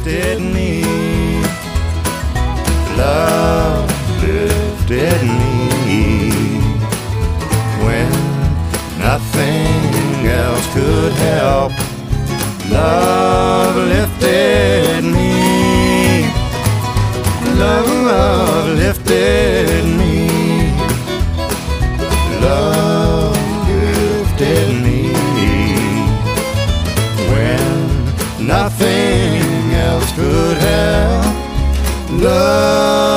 lifted me. Love lifted me when nothing else could help. Love lifted me. Love lifted me. Love lifted me when nothing else could help. Love